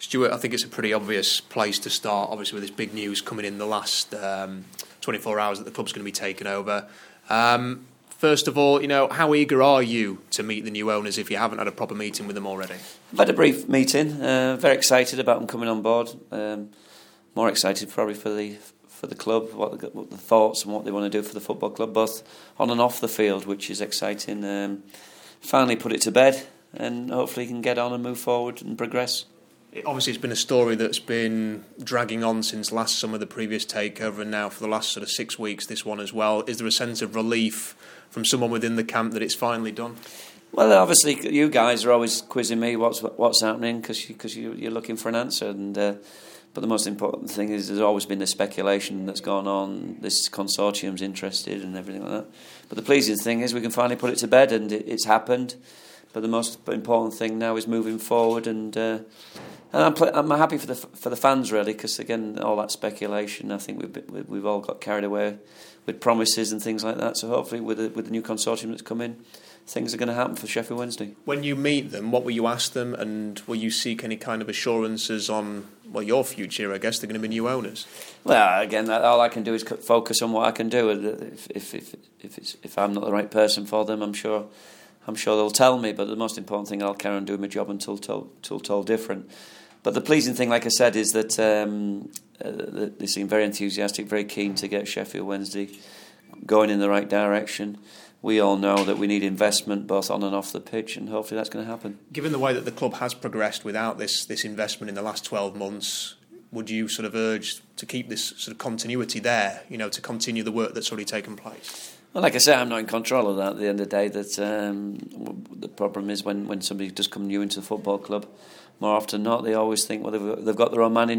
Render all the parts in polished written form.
Stuart, I think it's a pretty obvious place to start, obviously, with this big news coming in the last 24 hours that the club's going to be taken over. First of all, how eager are you to meet the new owners if you haven't had a proper meeting with them already? I've had a brief meeting. Very excited about them coming on board. More excited probably for the club, what the thoughts and what they want to do for the football club, both on and off the field, which is exciting. Finally put it to bed, and hopefully can get on and move forward and progress. Obviously, it's been a story that's been dragging on since last summer, the previous takeover, and now for the last sort of 6 weeks, this one as well. Is there a sense of relief from someone within the camp that it's finally done? Well, obviously, you guys are always quizzing me what's happening because you're looking for an answer. But the most important thing is there's always been the speculation that's gone on. This consortium's interested and everything like that. But the pleasing thing is we can finally put it to bed, and it's happened. But the most important thing now is moving forward, and I'm happy for the fans really, because again, all that speculation, I think we've all got carried away with promises and things like that. So hopefully, with the new consortium that's come in, things are going to happen for Sheffield Wednesday. When you meet them, what will you ask them, and will you seek any kind of assurances on your future? I guess they're going to be new owners. Well, again, all I can do is focus on what I can do. If I'm not the right person for them, I'm sure they'll tell me. But the most important thing, I'll carry on doing my job until told different. But the pleasing thing, like I said, is that they seem very enthusiastic, very keen to get Sheffield Wednesday going in the right direction. We all know that we need investment both on and off the pitch, and hopefully that's going to happen. Given the way that the club has progressed without this investment in the last 12 months, would you sort of urge to keep this sort of continuity there, to continue the work that's already taken place? Well, like I say, I'm not in control of that. At the end of the day, that the problem is when somebody does come new into the football club, more often than not, they always think, well, they've got their own man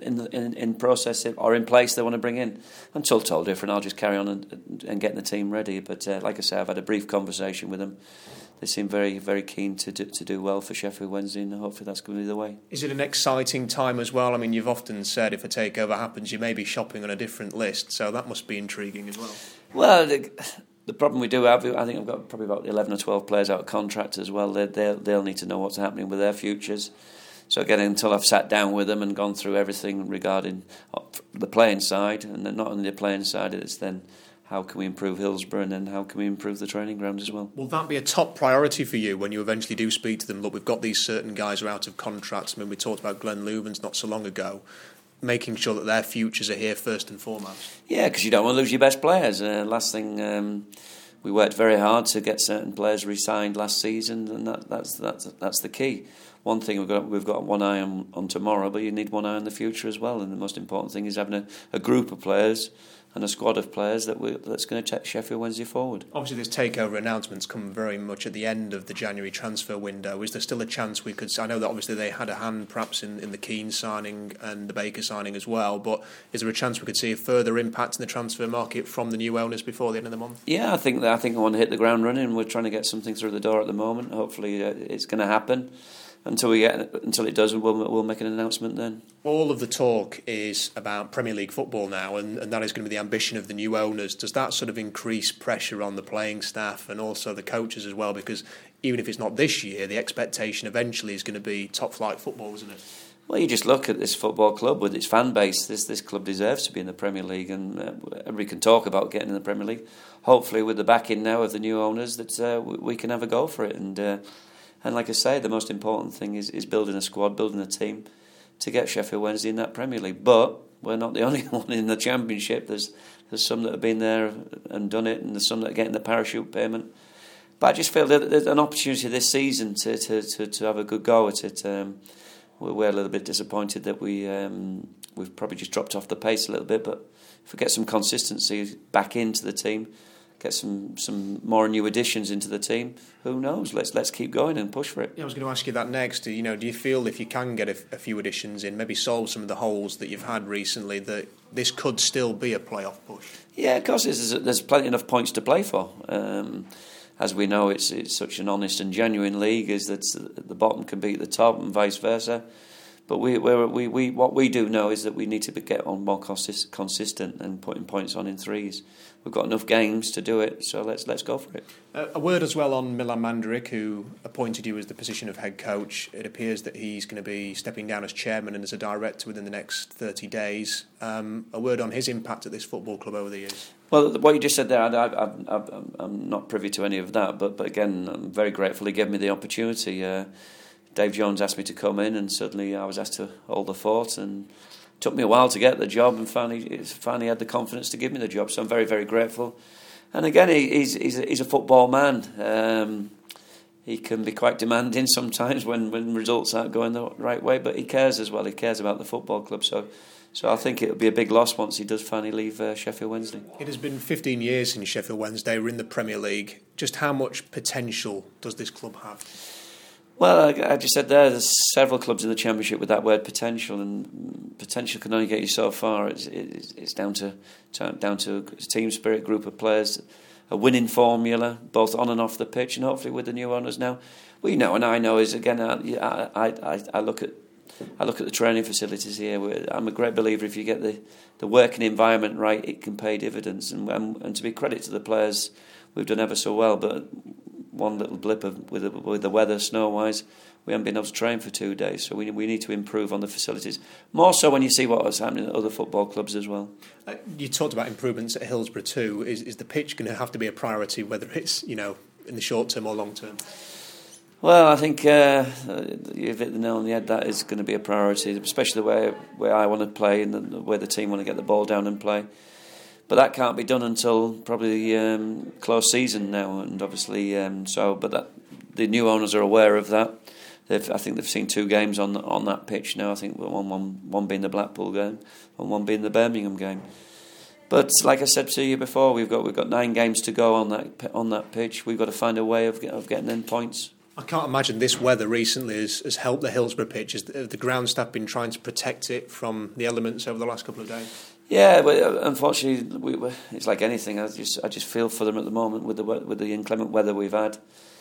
in process or in place they want to bring in. Until told different, I'll just carry on and get the team ready. But like I say, I've had a brief conversation with them. They seem very, very keen to do well for Sheffield Wednesday, and hopefully that's going to be the way. Is it an exciting time as well? I mean, you've often said if a takeover happens, you may be shopping on a different list, so that must be intriguing as well. Well, the problem we do have, I think I've got probably about 11 or 12 players out of contract as well. They'll need to know what's happening with their futures. So again, until I've sat down with them and gone through everything regarding the playing side, and not only the playing side, it's then how can we improve Hillsborough, and then how can we improve the training ground as well. Will that be a top priority for you when you eventually do speak to them? Look, we've got these certain guys who are out of contracts. I mean, we talked about Glenn Lubens not so long ago. Making sure that their futures are here first and foremost. Yeah, because you don't want to lose your best players. Last thing, we worked very hard to get certain players re-signed last season, and that's the key. One thing we've got one eye on tomorrow, but you need one eye on the future as well. And the most important thing is having a group of players and a squad of players that's going to take Sheffield Wednesday forward. Obviously, this takeover announcements come very much at the end of the January transfer window. Is there still a chance we could? I know that obviously they had a hand perhaps in the Keane signing and the Baker signing as well, but is there a chance we could see a further impact in the transfer market from the new owners before the end of the month? Yeah, I think I want to hit the ground running. We're trying to get something through the door at the moment. Hopefully, it's going to happen. Until it does, we'll make an announcement then. All of the talk is about Premier League football now, and that is going to be the ambition of the new owners. Does that sort of increase pressure on the playing staff and also the coaches as well? Because even if it's not this year, the expectation eventually is going to be top-flight football, isn't it? Well, you just look at this football club with its fan base. This club deserves to be in the Premier League, and everybody can talk about getting in the Premier League. Hopefully, with the backing now of the new owners, that we can have a go for it. And like I say, the most important thing is building a squad, building a team to get Sheffield Wednesday in that Premier League. But we're not the only one in the Championship. There's some that have been there and done it, and there's some that are getting the parachute payment. But I just feel that there's an opportunity this season to have a good go at it. We're a little bit disappointed that we've probably just dropped off the pace a little bit. But if we get some consistency back into the team, get some more new additions into the team, who knows? Let's keep going and push for it. Yeah, I was going to ask you that next. Do you feel if you can get a few additions in, maybe solve some of the holes that you've had recently, that this could still be a playoff push? Yeah, of course, there's plenty enough points to play for. As we know, it's such an honest and genuine league, is that the bottom can beat the top and vice versa. But what we do know is that we need to get on more consistent and putting points on in threes. We've got enough games to do it, so let's go for it. A word as well on Milan Mandaric, who appointed you as the position of head coach. It appears that he's going to be stepping down as chairman and as a director within the next 30 days. A word on his impact at this football club over the years. Well, what you just said there, I'm not privy to any of that, but again, I'm very grateful he gave me the opportunity. Dave Jones asked me to come in, and suddenly I was asked to hold the fort, and it took me a while to get the job, and finally had the confidence to give me the job. So I'm very, very grateful. And again, he's a football man. He can be quite demanding sometimes when results aren't going the right way, but he cares as well. He cares about the football club. So I think it'll be a big loss once he does finally leave Sheffield Wednesday. It has been 15 years since Sheffield Wednesday were in the Premier League. Just how much potential does this club have? Well, I just said there's several clubs in the Championship with that word potential, and potential can only get you so far. It's down to a team spirit, group of players, a winning formula, both on and off the pitch, and hopefully with the new owners now. We know, and I know, is again, I look at the training facilities here. I'm a great believer if you get the working environment right, it can pay dividends. And to be credit to the players, we've done ever so well, but one little blip with the weather, snow-wise, we haven't been able to train for 2 days. So we need to improve on the facilities. More so when you see what was happening at other football clubs as well. You talked about improvements at Hillsborough too. Is the pitch going to have to be a priority, whether it's in the short term or long term? Well, I think you've hit the nail on the head. That is going to be a priority, especially the way I want to play and the way the team want to get the ball down and play. But that can't be done until probably close season now, and obviously the new owners are aware of that. I think they've seen 2 games on that pitch now. I think one being the Blackpool game and one being the Birmingham game. But like I said to you before, we've got 9 games to go on that pitch. We've got to find a way of getting in points. I can't imagine this weather recently has helped the Hillsborough pitch. Has the ground staff been trying to protect it from the elements over the last couple of days? Yeah, but unfortunately, it's like anything. I just feel for them at the moment with the inclement weather we've had.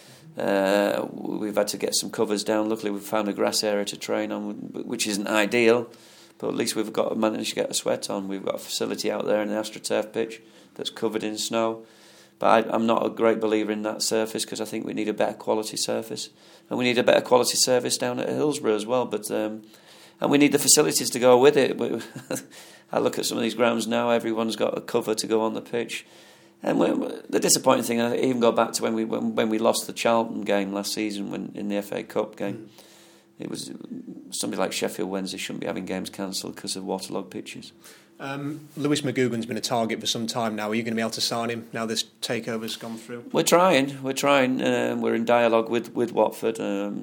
We've had to get some covers down. Luckily, we've found a grass area to train on, which isn't ideal, but at least we've managed to get a sweat on. We've got a facility out there in the AstroTurf pitch that's covered in snow. But I'm not a great believer in that surface because I think we need a better quality surface, and we need a better quality surface down at Hillsborough as well. But and we need the facilities to go with it. I look at some of these grounds now, everyone's got a cover to go on the pitch. And the disappointing thing, I even go back to when we lost the Charlton game last season in the FA Cup game. It was somebody like Sheffield Wednesday shouldn't be having games cancelled because of waterlogged pitches. Lewis McGugan's been a target for some time now. Are you going to be able to sign him now this takeover's gone through? We're trying. We're in dialogue with Watford.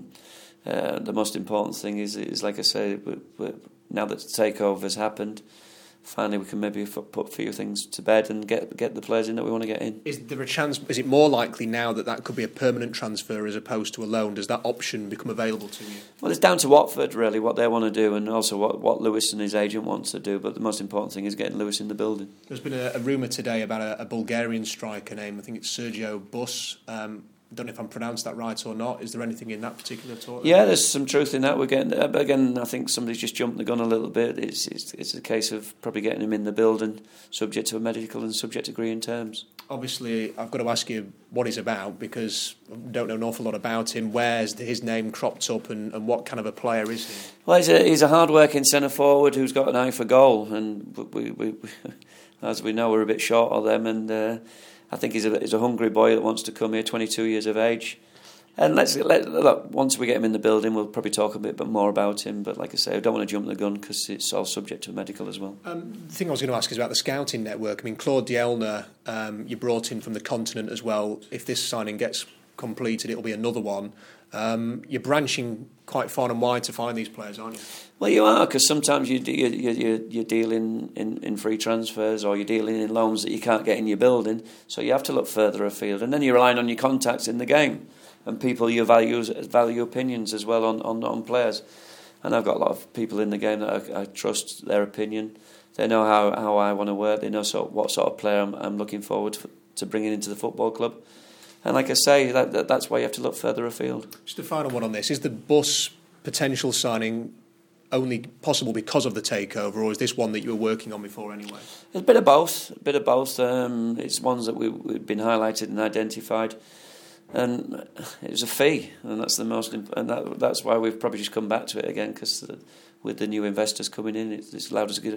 The most important thing is like I say, now that the takeover's happened, finally we can maybe put a few things to bed and get the players in that we want to get in. Is there a chance? Is it more likely now that could be a permanent transfer as opposed to a loan? Does that option become available to you? Well, it's down to Watford really, what they want to do, and also what Lewis and his agent wants to do. But the most important thing is getting Lewis in the building. There's been a rumour today about a Bulgarian striker named, I think it's Sergio Bus. I don't know if I'm pronounced that right or not. Is there anything in that particular talk? Yeah, there's some truth in that. We're getting, but again, I think somebody's just jumped the gun a little bit. It's a case of probably getting him in the building, subject to a medical and subject to agreeing terms. Obviously, I've got to ask you what he's about because I don't know an awful lot about him. Where's his name cropped up and what kind of a player is he? Well, he's a hard-working centre-forward who's got an eye for goal, and we as we know, we're a bit short of them, and I think he's a hungry boy that wants to come here, 22 years of age. And look, once we get him in the building, we'll probably talk a bit more about him. But like I say, I don't want to jump the gun because it's all subject to medical as well. The thing I was going to ask is about the scouting network. I mean, Claude Dielna, you brought in from the continent as well. If this signing gets completed, it'll be another one. You're branching quite far and wide to find these players, aren't you? Well, you are, because sometimes you're dealing in free transfers or you're dealing in loans that you can't get in your building, so you have to look further afield. And then you're relying on your contacts in the game and people you value opinions as well on players. And I've got a lot of people in the game that I trust their opinion. They know how I want to work. They know what sort of player I'm looking forward to bringing into the football club. And like I say, that's why you have to look further afield. Just a final one on this. Is the Bus potential signing only possible because of the takeover, or is this one that you were working on before anyway? It's a bit of both. It's ones that we've been highlighted and identified, and it was a fee, and that's the most, and that's why we've probably just come back to it again, because with the new investors coming in, it's allowed us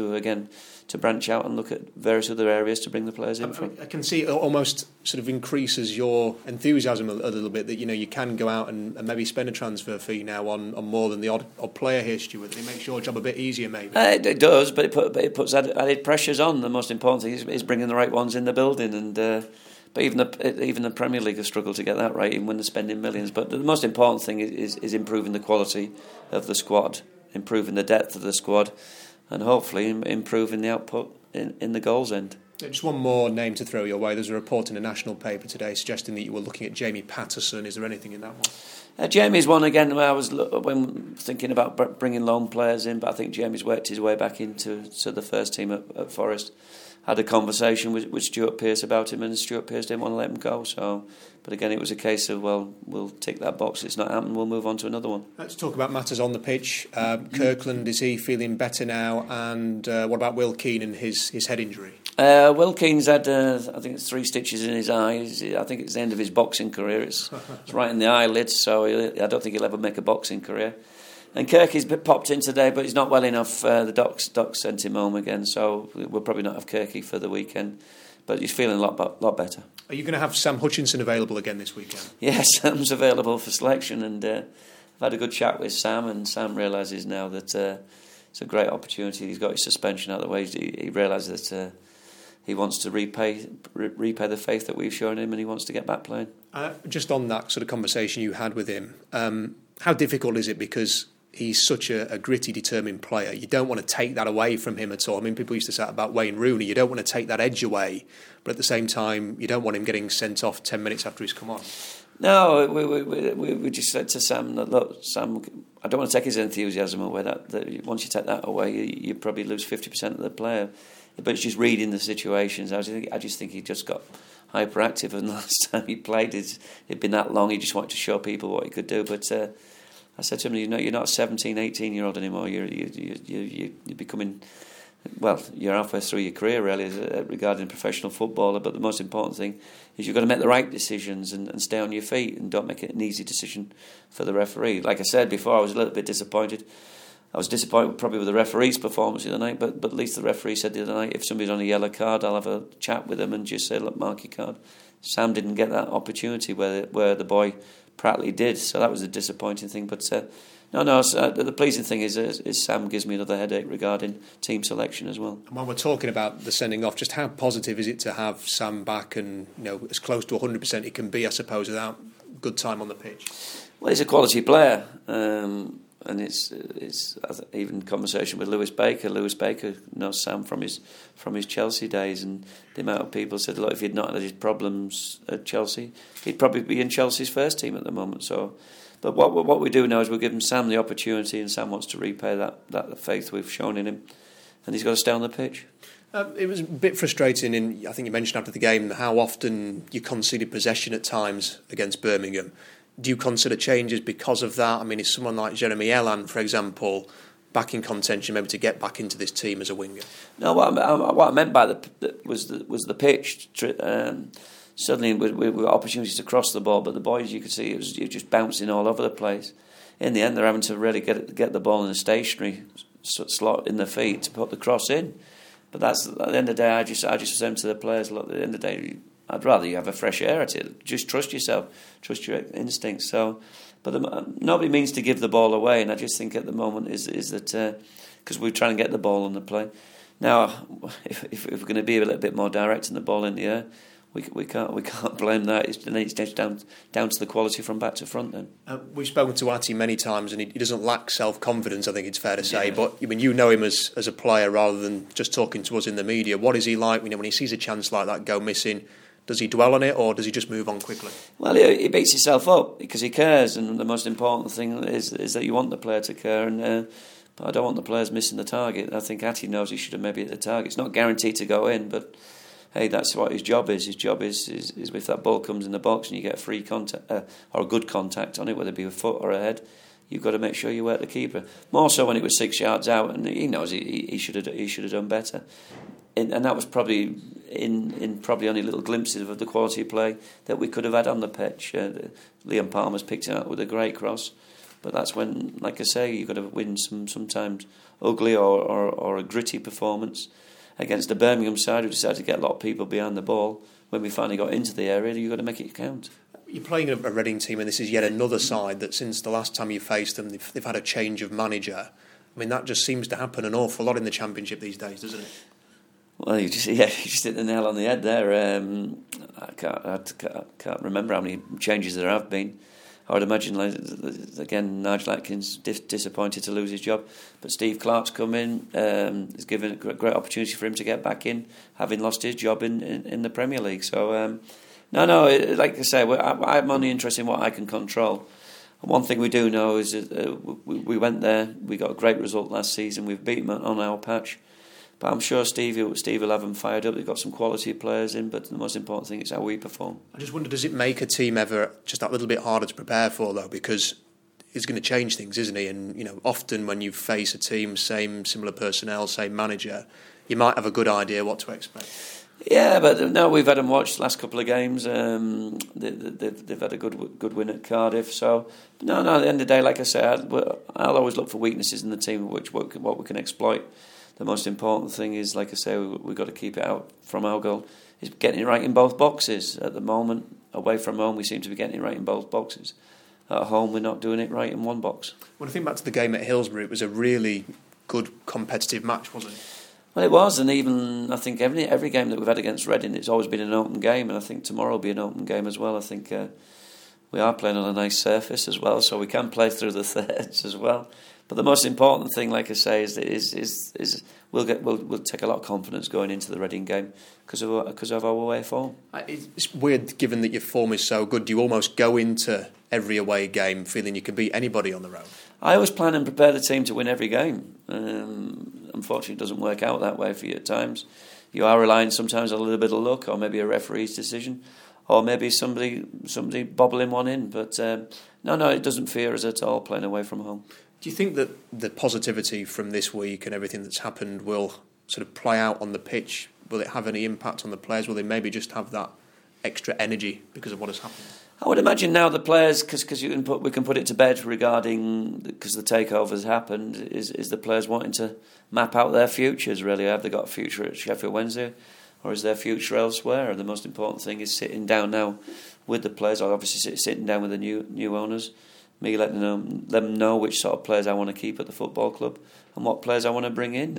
to branch out and look at various other areas to bring the players in from. I can see it almost sort of increases your enthusiasm a little bit, that you can go out and maybe spend a transfer fee now on more than the odd player here, Stuart. It makes your job a bit easier, maybe. It does, but it puts added pressures on. The most important thing is bringing the right ones in the building, and but even the Premier League has struggled to get that right, even when they're spending millions. But the most important thing is improving the quality of the squad, improving the depth of the squad, and hopefully improving the output in the goals end. Just one more name to throw your way. There's a report in a national paper today suggesting that you were looking at Jamie Patterson. Is there anything in that one? Jamie's one again where I was when thinking about bringing loan players in, but I think Jamie's worked his way back into the first team at Forest. Had a conversation with Stuart Pearce about him, and Stuart Pearce didn't want to let him go. So, but again, it was a case of, well, we'll tick that box. It's not happened. We'll move on to another one. Let's talk about matters on the pitch. Kirkland, is he feeling better now? And what about Will Keane and his head injury? Will Keane's had, I think it's 3 stitches in his eyes. I think it's the end of his boxing career. It's right in the eyelids, so I don't think he'll ever make a boxing career. And Kirky's popped in today, but he's not well enough. The docs sent him home again, so we'll probably not have Kirky for the weekend. But he's feeling a lot better. Are you going to have Sam Hutchinson available again this weekend? Yes, Sam's available for selection, and I've had a good chat with Sam, and Sam realises now that it's a great opportunity. He's got his suspension out of the way. He realises that he wants to repay the faith that we've shown him, and he wants to get back playing. Just on that sort of conversation you had with him, how difficult is it? Because he's such a gritty, determined player. You don't want to take that away from him at all. I mean, people used to say about Wayne Rooney, you don't want to take that edge away, but at the same time, you don't want him getting sent off 10 minutes after he's come on. No, we just said to Sam that, look, Sam, I don't want to take his enthusiasm away. That once you take that away, you probably lose 50% of the player. But it's just reading the situations. I just think he just got hyperactive, and last time he played, it'd been that long, he just wanted to show people what he could do. But I said to him, you're not a 17, 18-year-old anymore. You're becoming, well, you're halfway through your career, really, regarding a professional footballer. But the most important thing is you've got to make the right decisions and stay on your feet, and don't make it an easy decision for the referee. Like I said before, I was a little bit disappointed. I was disappointed probably with the referee's performance the other night, but at least the referee said the other night, if somebody's on a yellow card, I'll have a chat with them and just say, look, mark your card. Sam didn't get that opportunity where the boy Pratley did, so that was a disappointing thing. But the pleasing thing is Sam gives me another headache regarding team selection as well. And when we're talking about the sending off, just how positive is it to have Sam back and as close to 100% he can be, I suppose, without good time on the pitch? Well, he's a quality player. And it's even conversation with Lewis Baker. Lewis Baker knows Sam from his Chelsea days, and the amount of people said, look, if he'd not had his problems at Chelsea, he'd probably be in Chelsea's first team at the moment. So, but what we do now is we're giving Sam the opportunity, and Sam wants to repay that faith we've shown in him, and he's got to stay on the pitch. It was a bit frustrating, I think you mentioned after the game, how often you conceded possession at times against Birmingham. Do you consider changes because of that? I mean, is someone like Jeremy Elan, for example, back in contention maybe to get back into this team as a winger? No, what I meant by was the pitch. Suddenly, with opportunities to cross the ball, but the boys, you could see it was just bouncing all over the place. In the end, they're having to really get the ball in a stationary slot in their feet to put the cross in. But that's at the end of the day, I just was saying to the players, look, at the end of the day, I'd rather you have a fresh air at it. Just trust yourself, trust your instincts. So, but nobody means to give the ball away, and I just think at the moment is that because we're trying to get the ball on the play. Now, if we're going to be a little bit more direct in the ball in the air, we can't blame that. It's down to the quality from back to front. Then we've spoken to Ati many times, and he doesn't lack self-confidence. I think it's fair to say. Yeah. But I mean, you know him as a player rather than just talking to us in the media. What is he like? When he sees a chance like that go missing? Does he dwell on it, or does he just move on quickly? Well, he beats himself up because he cares, and the most important thing is that you want the player to care. And but I don't want the players missing the target. I think Ati knows he should have maybe hit the target. It's not guaranteed to go in, but hey, that's what his job is. His job is if that ball comes in the box and you get a free contact or a good contact on it, whether it be a foot or a head, you've got to make sure you work the keeper. More so when it was 6 yards out, and he knows he should have done better. And that was probably in probably only little glimpses of the quality of play that we could have had on the pitch. Liam Palmer's picked it up with a great cross, but that's when, like I say, you've got to win sometimes ugly or a gritty performance against the Birmingham side who decided to get a lot of people behind the ball. When we finally got into the area, you've got to make it count. You're playing a Reading team, and this is yet another side that since the last time you faced them, they've had a change of manager. I mean, that just seems to happen an awful lot in the Championship these days, doesn't it? Well, you just hit the nail on the head there. I can't remember how many changes there have been. I would imagine, again, Nigel Atkins disappointed to lose his job, but Steve Clarke's come in. Has given a great opportunity for him to get back in, having lost his job in the Premier League. So, like I say, I'm only interested in what I can control. And one thing we do know is that we went there. We got a great result last season. We've beaten them on our patch. But I'm sure Steve will have them fired up. They've got some quality players in, but the most important thing is how we perform. I just wonder, does it make a team ever just that little bit harder to prepare for, though? Because he's going to change things, isn't he? And often when you face a team, similar personnel, same manager, you might have a good idea what to expect. Yeah, but no, we've had them watch the last couple of games. They've had a good win at Cardiff. So no, at the end of the day, like I said, I'll always look for weaknesses in the team, what we can exploit. The most important thing is, like I say, we've got to keep it out from our goal. Is getting it right in both boxes. At the moment, away from home, we seem to be getting it right in both boxes. At home, we're not doing it right in one box. When I think back to the game at Hillsborough, it was a really good competitive match, wasn't it? Well, it was, and even I think every game that we've had against Reading, it's always been an open game, and I think tomorrow will be an open game as well. I think we are playing on a nice surface as well, so we can play through the thirds as well. But the most important thing, like I say, is we'll take a lot of confidence going into the Reading game because of our away form. It's weird, given that your form is so good. Do you almost go into every away game feeling you can beat anybody on the road? I always plan and prepare the team to win every game. Unfortunately, it doesn't work out that way for you at times. You are relying sometimes on a little bit of luck, or maybe a referee's decision, or maybe somebody bobbling one in. But no, it doesn't fear us at all playing away from home. Do you think that the positivity from this week and everything that's happened will sort of play out on the pitch? Will it have any impact on the players? Will they maybe just have that extra energy because of what has happened? I would imagine now the players, because we can put it to bed regarding, because the takeover has happened, is the players wanting to map out their futures, really. Have they got a future at Sheffield Wednesday, or is their future elsewhere? And the most important thing is sitting down now with the players, or obviously sitting down with the new owners, me letting them know which sort of players I want to keep at the football club and what players I want to bring in,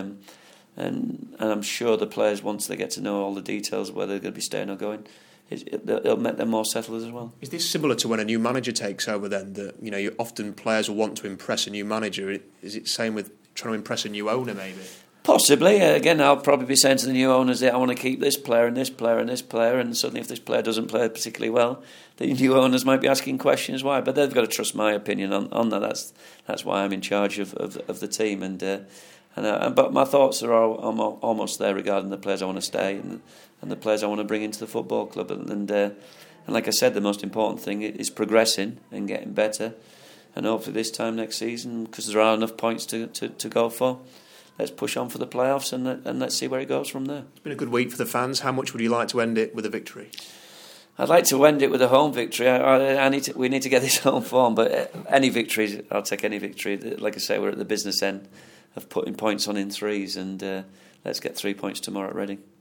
and I'm sure the players, once they get to know all the details of whether they're going to be staying or going, it'll make them more settled as well. Is this similar to when a new manager takes over then? That you often players will want to impress a new manager. Is it the same with trying to impress a new owner maybe? Possibly. Again, I'll probably be saying to the new owners that I want to keep this player and this player and this player, and suddenly if this player doesn't play particularly well, the new owners might be asking questions why. But they've got to trust my opinion on that. That's why I'm in charge of the team. But my thoughts are almost there regarding the players I want to stay and the players I want to bring into the football club. And like I said, the most important thing is progressing and getting better. And hopefully this time next season, because there are enough points to go for, let's push on for the playoffs and let's see where it goes from there. It's been a good week for the fans. How much would you like to end it with a victory? I'd like to end it with a home victory. We need to get this home form, but any victory, I'll take any victory. Like I say, we're at the business end of putting points on in threes, and let's get 3 points tomorrow at Reading.